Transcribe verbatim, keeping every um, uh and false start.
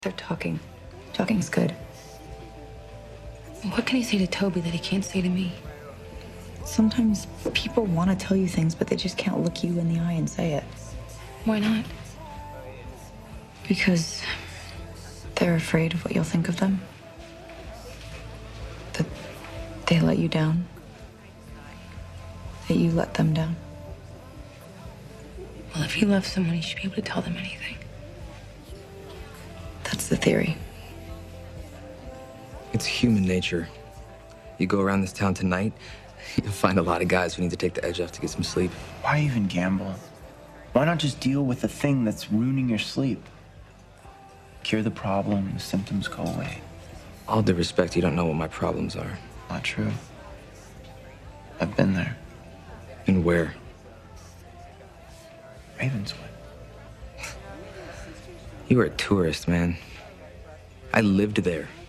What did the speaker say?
They're talking. Talking's good. What can he say to Toby that he can't say to me? Sometimes people want to tell you things, but they just can't look you in the eye and say it. Why not? Because they're afraid of what you'll think of them. That they let you down. That you let them down. Well, if he loves someone, he should be able to tell them anything. That's the theory. It's human nature. You go around this town tonight, you'll find a lot of guys who need to take the edge off to get some sleep. Why even gamble? Why not just deal with the thing that's ruining your sleep? Cure the problem, the symptoms go away. All due respect, you don't know what my problems are. Not true. I've been there. And where? Ravenswood. You were a tourist, man. I lived there.